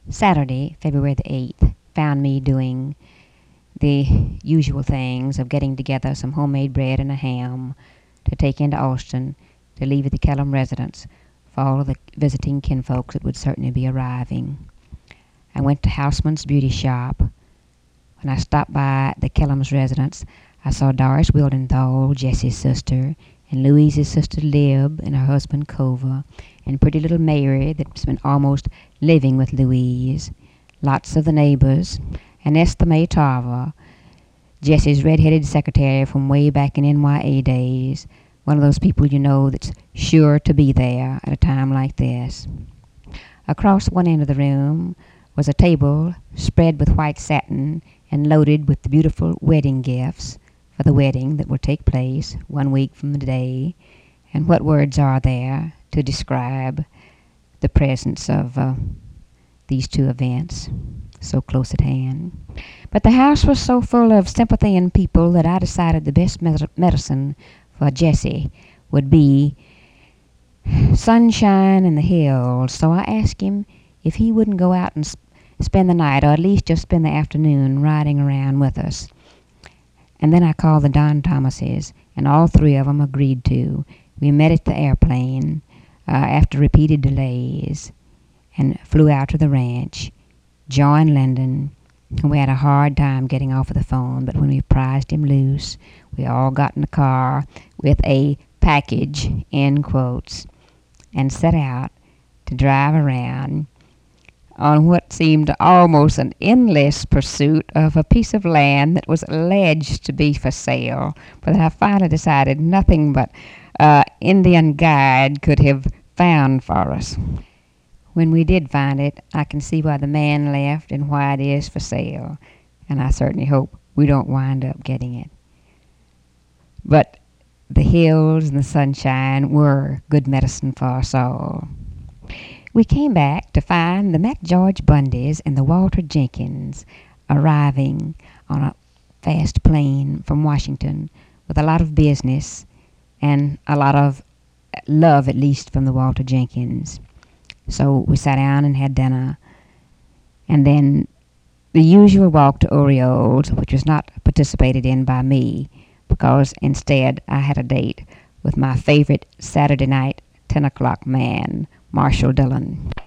Saturday, February the 8th, found me doing the usual things of getting together some homemade bread and a ham to take into Austin to leave at the Kellum residence for all of the visiting kinfolks that would certainly be arriving. I went to Houseman's beauty shop. When I stopped by the Kellum's residence, I saw Doris Wildenthal, Jessie's sister, and Louise's sister Lib and her husband Cova, and pretty little Mary that's been almost living with Louise, lots of the neighbors, and Esther May Tarver, Jessie's red-headed secretary from way back in NYA days, one of those people you know that's sure to be there at a time like this. Across one end of the room was a table spread with white satin and loaded with the beautiful wedding gifts for the wedding that will take place 1 week from today. And what words are there to describe the presence of these two events so close at hand? But the house was so full of sympathy and people that I decided the best medicine for Jessie would be sunshine in the hills. So I asked him if he wouldn't go out and spend the night, or at least just spend the afternoon riding around with us. And then I called the Don Thomases, and all three of them agreed to. We met at the airplane after repeated delays and flew out to the ranch, joined Lyndon. We had a hard time getting off of the phone, but when we prized him loose, we all got in the car with a package, in quotes, and set out to drive around on what seemed almost an endless pursuit of a piece of land that was alleged to be for sale, but that I finally decided nothing but Indian guide could have found for us. When we did find it, I can see why the man left and why it is for sale, and I certainly hope we don't wind up getting it. But the hills and the sunshine were good medicine for us all. We came back to find the McGeorge Bundys and the Walter Jenkins arriving on a fast plane from Washington with a lot of business and a lot of love, at least from the Walter Jenkins. So we sat down and had dinner, and then the usual walk to Orioles, which was not participated in by me, because instead I had a date with my favorite Saturday night 10 o'clock man, Marshall Dillon.